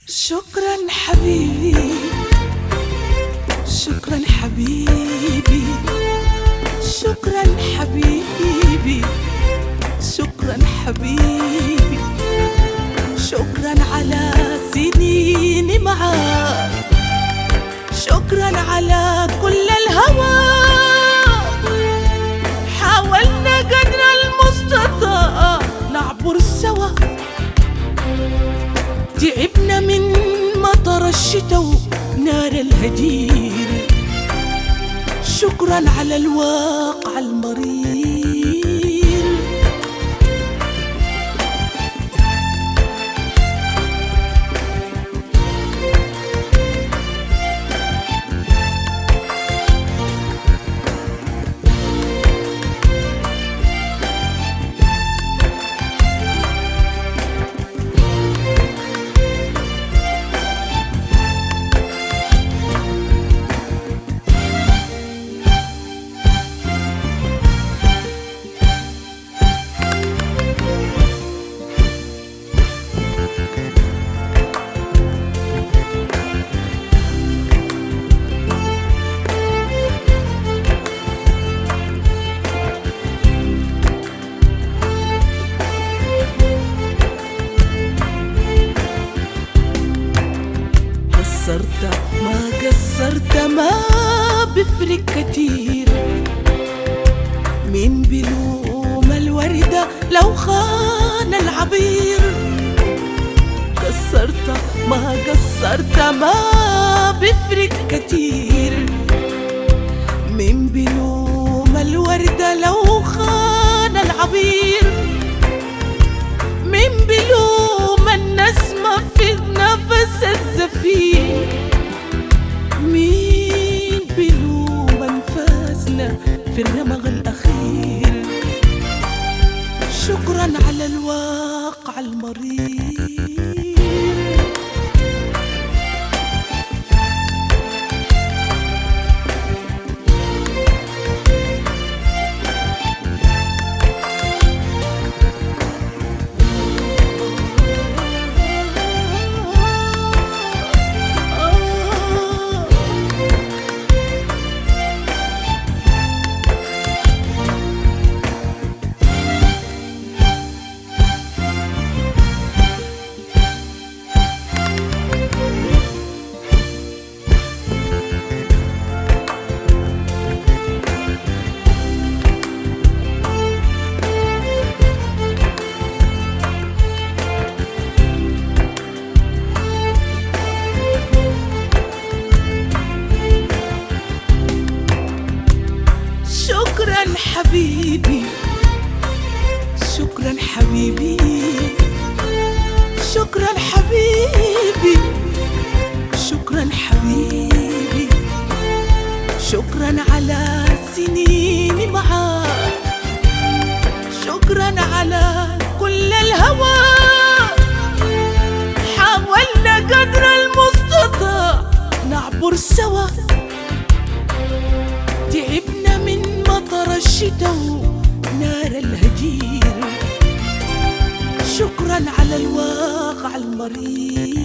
شكرا حبيبي، شكرا حبيبي، شكرا حبيبي، شكرا حبيبي، شكرا على سنيني معاك، شكرا على كل الهوى. حاولنا قدر المستطاع نعبر سوا، تعبنا من مطر الشتاء ونار الهجير. شكرا على الواقع المرير. ما قصرت ما بفرق كتير، مين بلوم الوردة لو خان العبير. ما قصرت ما بفرق كتير، مين بلوم الوردة لو خان العبير. مين بلوم النسمة في نفس الزفير، مين بلوم أنفاسنا في الرمغ الأخير. شكرا على الواقع المرير. شكرا حبيبي، شكرا حبيبي، شكرا حبيبي، شكرا حبيبي، شكرا على سنيني معاك، شكرا على كل الهوى. حاولنا قدر المستطاع نعبر سوا، تعبنا من مطر الشتاء ونار الهجير. شكرا على الواقع المرير.